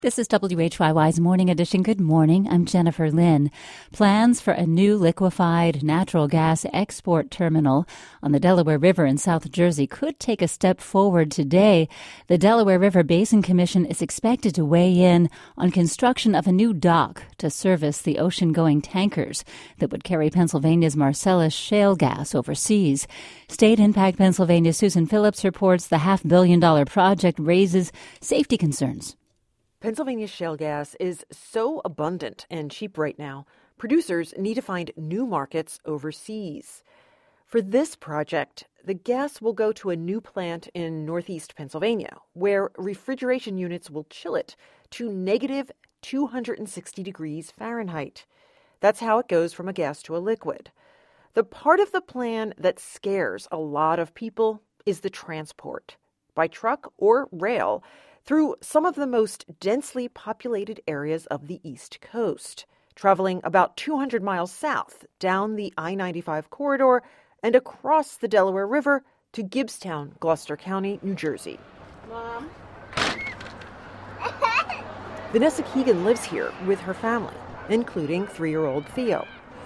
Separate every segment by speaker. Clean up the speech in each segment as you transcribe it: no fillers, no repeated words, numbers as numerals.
Speaker 1: This is WHYY's Morning Edition. Good morning. I'm Jennifer Lynn. Plans for a new liquefied natural gas export terminal on the Delaware River in South Jersey could take a step forward today. The Delaware River Basin Commission is expected to weigh in on construction of a new dock to service the ocean-going tankers that would carry Pennsylvania's Marcellus shale gas overseas. State Impact Pennsylvania's Susan Phillips reports the $500 million project raises safety concerns.
Speaker 2: Pennsylvania's shale gas is so abundant and cheap right now, producers need to find new markets overseas. For this project, the gas will go to a new plant in northeast Pennsylvania, where refrigeration units will chill it to negative 260 degrees Fahrenheit. That's how it goes from a gas to a liquid. The part of the plan that scares a lot of people is the transport, by truck or rail, through some of the most densely populated areas of the East Coast, traveling about 200 miles south down the I-95 corridor and across the Delaware River to Gibbstown, Gloucester County, New Jersey. Mom? Vanessa Keegan lives here with her family, including 3-year-old Theo.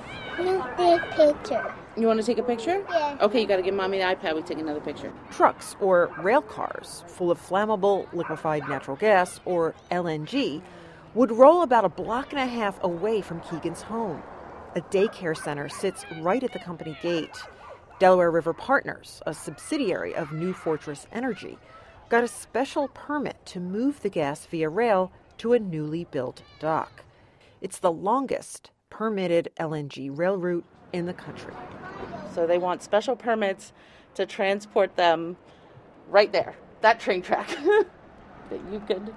Speaker 3: Take a picture.
Speaker 4: You want to take a picture?
Speaker 3: Yeah.
Speaker 4: Okay, you got to give Mommy the iPad. We take another picture.
Speaker 2: Trucks or rail cars full of flammable liquefied natural gas, or LNG, would roll about a block and a half away from Keegan's home. A daycare center sits right at the company gate. Delaware River Partners, a subsidiary of New Fortress Energy, got a special permit to move the gas via rail to a newly built dock. It's the longest permitted LNG rail route in the country.
Speaker 4: So they want special permits to transport them right there, that train track, that you could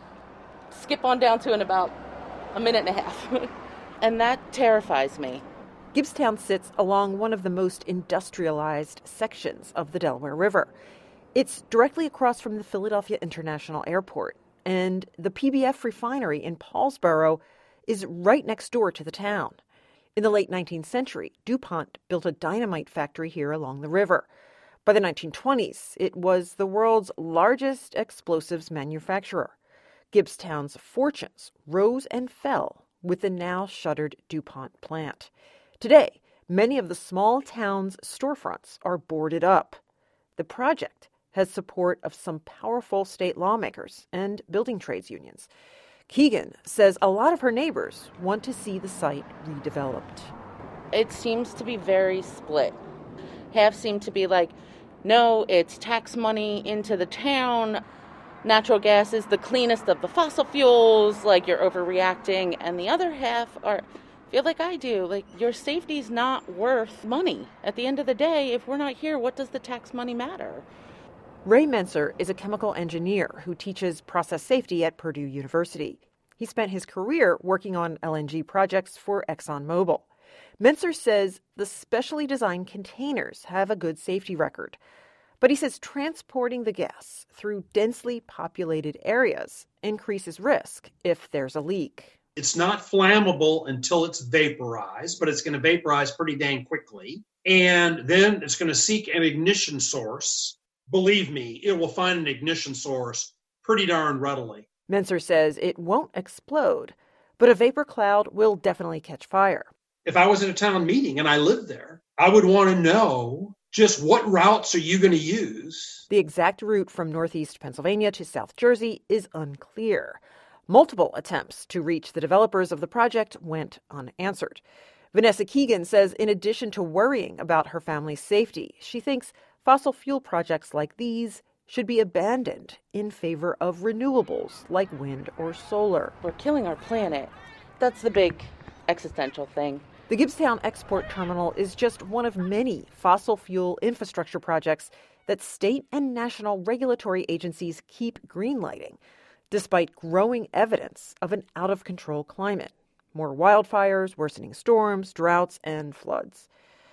Speaker 4: skip on down to in about a minute and a half. And that terrifies me.
Speaker 2: Gibbstown sits along one of the most industrialized sections of the Delaware River. It's directly across from the Philadelphia International Airport, and the PBF refinery in Paulsboro is right next door to the town. In the late 19th century, DuPont built a dynamite factory here along the river. By the 1920s, it was the world's largest explosives manufacturer. Gibbstown's fortunes rose and fell with the now shuttered DuPont plant. Today, many of the small town's storefronts are boarded up. The project has support of some powerful state lawmakers and building trades unions. Keegan says a lot of her neighbors want to see the site redeveloped.
Speaker 4: It seems to be very split. Half seem to be like, no, it's tax money into the town. Natural gas is the cleanest of the fossil fuels, like you're overreacting. And the other half feel like I do, like your safety's not worth money. At the end of the day, if we're not here, what does the tax money matter?
Speaker 2: Ray Menser is a chemical engineer who teaches process safety at Purdue University. He spent his career working on LNG projects for ExxonMobil. Menser says the specially designed containers have a good safety record. But he says transporting the gas through densely populated areas increases risk if there's a leak.
Speaker 5: It's not flammable until it's vaporized, but it's going to vaporize pretty dang quickly. And then it's going to seek an ignition source. Believe me, it will find an ignition source pretty darn readily.
Speaker 2: Menser says it won't explode, but a vapor cloud will definitely catch fire.
Speaker 5: If I was at a town meeting and I lived there, I would want to know just what routes are you going to use?
Speaker 2: The exact route from northeast Pennsylvania to South Jersey is unclear. Multiple attempts to reach the developers of the project went unanswered. Vanessa Keegan says in addition to worrying about her family's safety, she thinks fossil fuel projects like these should be abandoned in favor of renewables like wind or solar.
Speaker 4: We're killing our planet. That's the big existential thing.
Speaker 2: The Gibbstown Export Terminal is just one of many fossil fuel infrastructure projects that state and national regulatory agencies keep greenlighting, despite growing evidence of an out-of-control climate. More wildfires, worsening storms, droughts, and floods.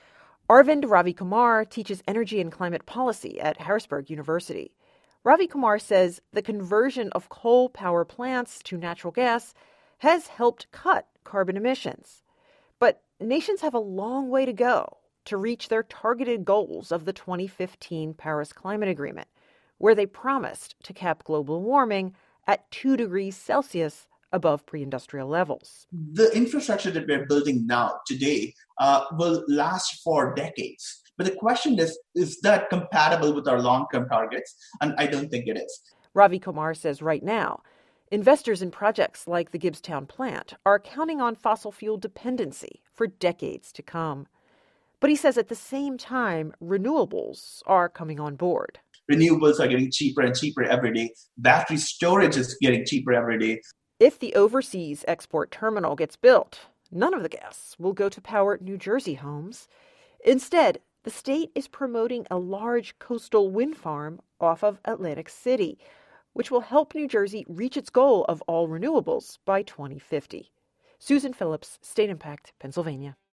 Speaker 2: Arvind Ravi Kumar teaches energy and climate policy at Harrisburg University. Ravi Kumar says the conversion of coal power plants to natural gas has helped cut carbon emissions. But nations have a long way to go to reach their targeted goals of the 2015 Paris Climate Agreement, where they promised to cap global warming at 2 degrees Celsius above pre-industrial levels.
Speaker 6: The infrastructure that we're building now, today, will last for decades. But the question is that compatible with our long-term targets? And I don't think it is.
Speaker 2: Ravi Kumar says right now, investors in projects like the Gibbstown plant are counting on fossil fuel dependency for decades to come. But he says at the same time, renewables are coming on board.
Speaker 6: Renewables are getting cheaper and cheaper every day. Battery storage is getting cheaper every day.
Speaker 2: If the overseas export terminal gets built, none of the gas will go to power New Jersey homes. Instead, the state is promoting a large coastal wind farm off of Atlantic City, which will help New Jersey reach its goal of all renewables by 2050. Susan Phillips, State Impact, Pennsylvania.